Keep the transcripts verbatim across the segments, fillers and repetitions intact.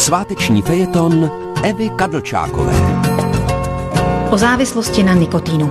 Sváteční fejeton Evy Kadlčákové. O závislosti na nikotínu.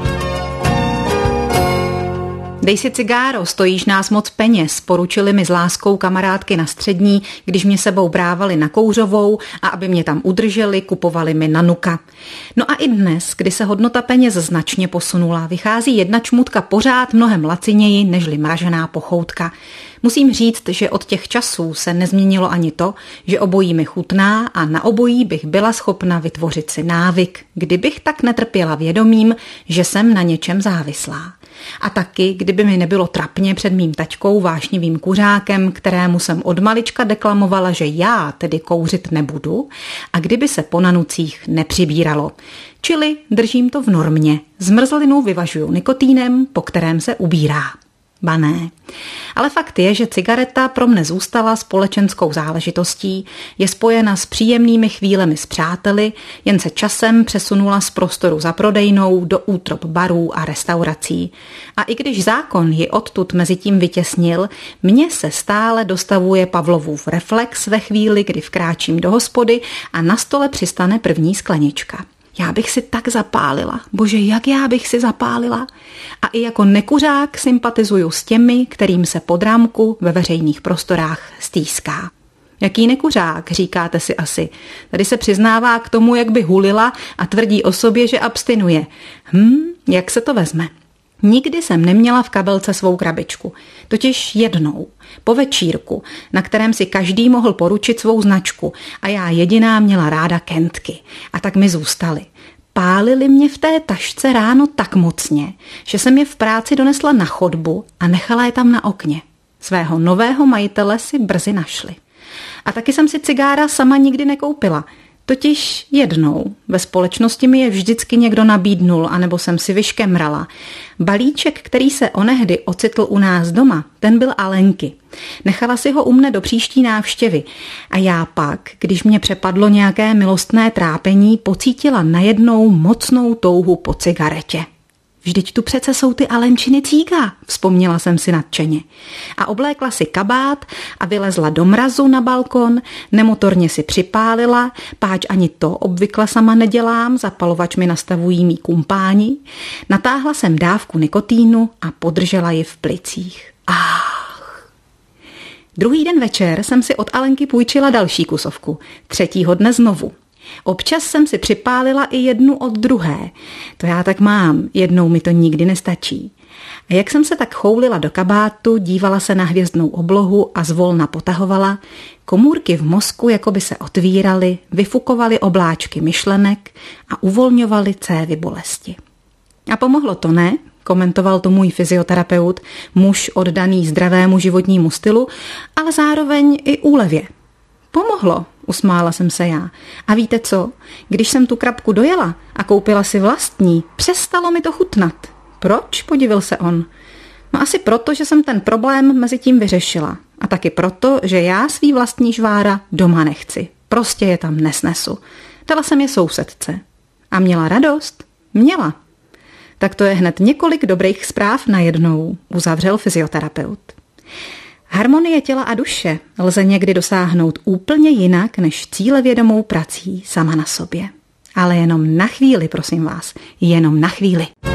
Dej si cigáro, stojíš nás moc peněz, poručili mi s láskou kamarádky na střední, když mě sebou brávali na Kouřovou a aby mě tam udrželi, kupovali mi nanuka. No a i dnes, kdy se hodnota peněz značně posunula, vychází jedna čmutka pořád mnohem laciněji nežli mražená pochoutka. Musím říct, že od těch časů se nezměnilo ani to, že obojí mi chutná a na obojí bych byla schopna vytvořit si návyk, kdybych tak netrpěla vědomím, že jsem na něčem závislá. A taky, kdyby mi nebylo trapně před mým taťkou vášnivým kuřákem, kterému jsem od malička deklamovala, že já tedy kouřit nebudu, a kdyby se po nanucích nepřibíralo. Čili držím to v normě. Zmrzlinu vyvažuju nikotínem, po kterém se ubírá. Ba ne. Ale fakt je, že cigareta pro mne zůstala společenskou záležitostí, je spojena s příjemnými chvílemi s přáteli, jen se časem přesunula z prostoru za prodejnou do útrop barů a restaurací. A i když zákon ji odtud mezi tím vytěsnil, mně se stále dostavuje Pavlovův reflex ve chvíli, kdy vkráčím do hospody a na stole přistane první sklenička. Já bych si tak zapálila. Bože, jak já bych si zapálila. A i jako nekuřák sympatizuju s těmi, kterým se pod rámku ve veřejných prostorách stýská. Jaký nekuřák, říkáte si asi. Tady se přiznává k tomu, jak by hulila a tvrdí o sobě, že abstinuje. Hm, jak se to vezme? Nikdy jsem neměla v kabelce svou krabičku. Totiž jednou, po večírku, na kterém si každý mohl poručit svou značku a já jediná měla ráda Kentky. A tak mi zůstaly. Pálili mě v té tašce ráno tak mocně, že jsem je v práci donesla na chodbu a nechala je tam na okně. Svého nového majitele si brzy našli. A taky jsem si cigára sama nikdy nekoupila. Totiž jednou. Ve společnosti mi je vždycky někdo nabídnul, anebo jsem si vyškemrala. Balíček, který se onehdy ocitl u nás doma, ten byl Alenky. Nechala si ho u mne do příští návštěvy. A já pak, když mě přepadlo nějaké milostné trápení, pocítila najednou mocnou touhu po cigaretě. Vždyť tu přece jsou ty Alenčiny cíga, vzpomněla jsem si nadšeně. A oblékla si kabát a vylezla do mrazu na balkon, nemotorně si připálila, páč ani to obvykle sama nedělám, zapalovač mi nastavují mý kumpáni. Natáhla jsem dávku nikotínu a podržela ji v plicích. Ach. Druhý den večer jsem si od Alenky půjčila další kusovku, třetího dne znovu. Občas jsem si připálila i jednu od druhé. To já tak mám, jednou mi to nikdy nestačí. A jak jsem se tak choulila do kabátu, dívala se na hvězdnou oblohu a zvolna potahovala, komůrky v mozku jakoby se otvíraly, vyfukovaly obláčky myšlenek a uvolňovaly cévy bolesti. A pomohlo to, ne? Komentoval to můj fyzioterapeut, muž oddaný zdravému životnímu stylu, ale zároveň i úlevě. Pomohlo, usmála jsem se já. A víte co? Když jsem tu krabku dojela a koupila si vlastní, přestalo mi to chutnat. Proč? Podivil se on. No asi proto, že jsem ten problém mezi tím vyřešila. A taky proto, že já svý vlastní žvára doma nechci. Prostě je tam nesnesu. Dala jsem je sousedce. A měla radost? Měla. Tak to je hned několik dobrých zpráv najednou, uzavřel fyzioterapeut. Harmonie těla a duše lze někdy dosáhnout úplně jinak než cílevědomou prací sama na sobě. Ale jenom na chvíli, prosím vás, jenom na chvíli.